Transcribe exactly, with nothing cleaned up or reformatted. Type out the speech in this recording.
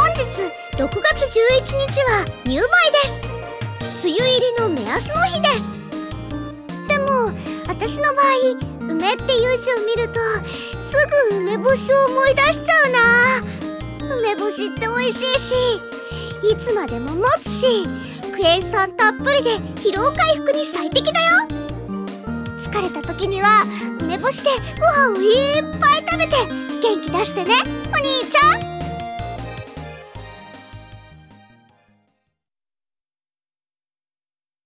日ろくがつじゅういちにちは入梅です。梅雨入りの目安の日です。でも私の場合、梅っていう字を見るとすぐ梅干しを思い出しちゃうな。梅干しって美味しいし、いつまでも持つし、クエン酸たっぷりで疲労回復に最適だよ。疲れた時には梅干しでご飯をいっぱい食べて元気出してね、お兄ちゃん。